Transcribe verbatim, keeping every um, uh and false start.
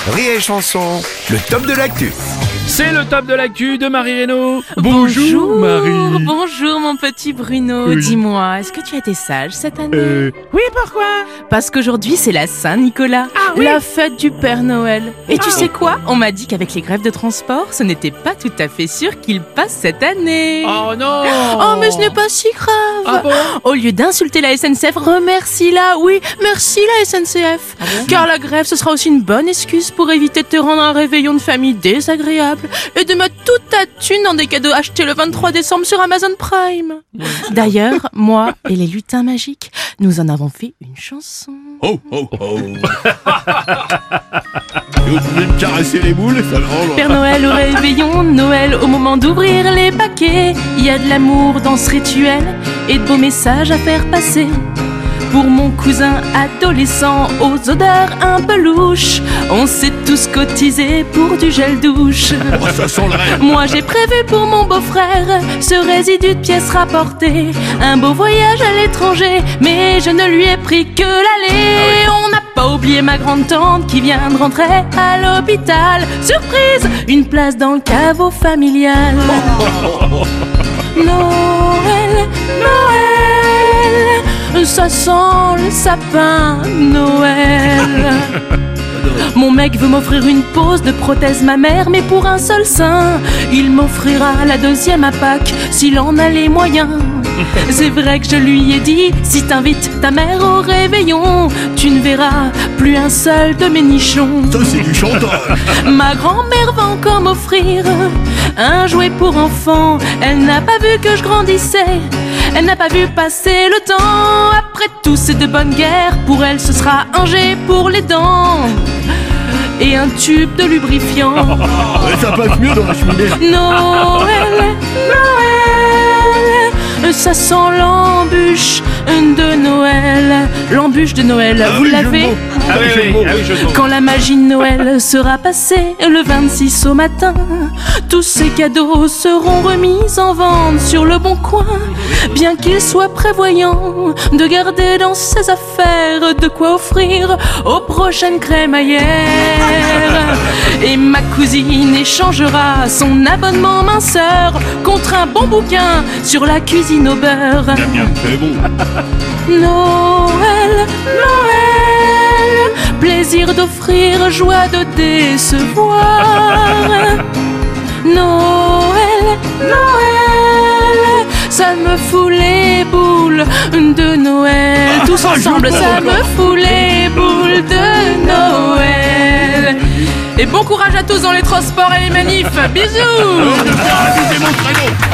Rire et Chanson, le top de l'actu. C'est le top de l'actu de Marie Reynaud. Bonjour Marie. Bonjour mon petit Bruno. Oui. Dis-moi, est-ce que tu as été sage cette année? Euh, oui, pourquoi? Parce qu'aujourd'hui c'est la Saint-Nicolas, Ah oui. la fête du Père Noël. Et tu Ah. sais quoi? On m'a dit qu'avec les grèves de transport, ce n'était pas tout à fait sûr qu'il passe cette année. Oh non. Oh, mais ce n'est pas si grave. Ah bon? Au lieu d'insulter la S N C F, remercie-la. Oui, merci la S N C F. Ah Car la grève, ce sera aussi une bonne excuse pour éviter de te rendre un réveillon de famille désagréable et de mettre toute ta thune dans des cadeaux achetés le vingt-trois décembre sur Amazon Prime. D'ailleurs, moi et les lutins magiques, nous en avons fait une chanson. Oh, oh, oh. Et vous pouvez me caresser les boules, ça rend. Père Noël au réveillon, Noël au moment d'ouvrir les paquets. Il y a de l'amour dans ce rituel et de beaux messages à faire passer. Pour mon cousin adolescent aux odeurs un peu louches, on s'est tous cotisés pour du gel douche. Oh, ça sent le rêve. Moi j'ai prévu pour mon beau-frère ce résidu de pièces rapportées, un beau voyage à l'étranger, mais je ne lui ai pris que l'aller. On n'a pas oublié ma grande-tante qui vient de rentrer à l'hôpital. Surprise, une place dans le caveau familial. Noël, Noël, ça sent le sapin, Noël. Mon mec veut m'offrir une pose de prothèse mammaire, mais pour un seul sein. Il m'offrira la deuxième à Pâques s'il en a les moyens. C'est vrai que je lui ai dit, si t'invites ta mère au réveillon, tu ne verras plus un seul de mes nichons. Ça, c'est du chantage. Ma grand-mère va encore m'offrir un jouet pour enfant. Elle n'a pas vu que je grandissais, elle n'a pas vu passer le temps. Après tout, c'est de bonne guerre, pour elle ce sera un jet pour les dents et un tube de lubrifiant. Ouais, ça passe mieux dans la cheminée. Noël, Noël, ça sent l'embûche de Noël. L'embûche de Noël, Ah vous oui, l'avez? jeu de mots. Ah oui, Jeu de oui, mots. ah oui, je le Quand la magie de Noël sera passée le vingt-six au matin, tous ces cadeaux seront remis en vente sur le bon coin. Bien qu'il soit prévoyant de garder dans ses affaires de quoi offrir aux prochaines crémaillères. Et ma cousine échangera son abonnement minceur contre un bon bouquin sur la cuisine au beurre. Bien, c'est bon. Noël, Noël, plaisir d'offrir, joie de décevoir. Noël, Noël, ça me fout les boules de Noël. Tous ensemble, ça me fout les boules de Noël. Et bon courage à tous dans les transports et les manifs. Bisous. Arrêtez, c'est mon créneau.